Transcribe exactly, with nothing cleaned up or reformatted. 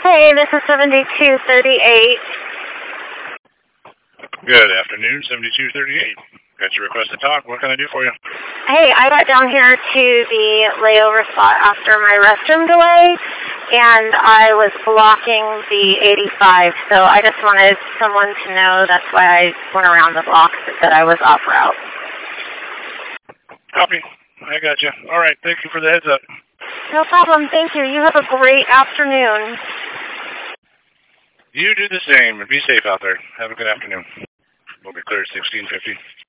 Hey, this is seventy-two thirty-eight. Good afternoon, seventy-two thirty-eight. Got your request to talk. What can I do for you? Hey, I got down here to the layover spot after my restroom delay, and I was blocking the eighty-five, so I just wanted someone to know that's why I went around the block, that I was off route. Copy. I got you. All right, thank you for the heads up. No problem. Thank you. You have a great afternoon. You do the same, and be safe out there. Have a good afternoon. We'll be clear at sixteen fifty.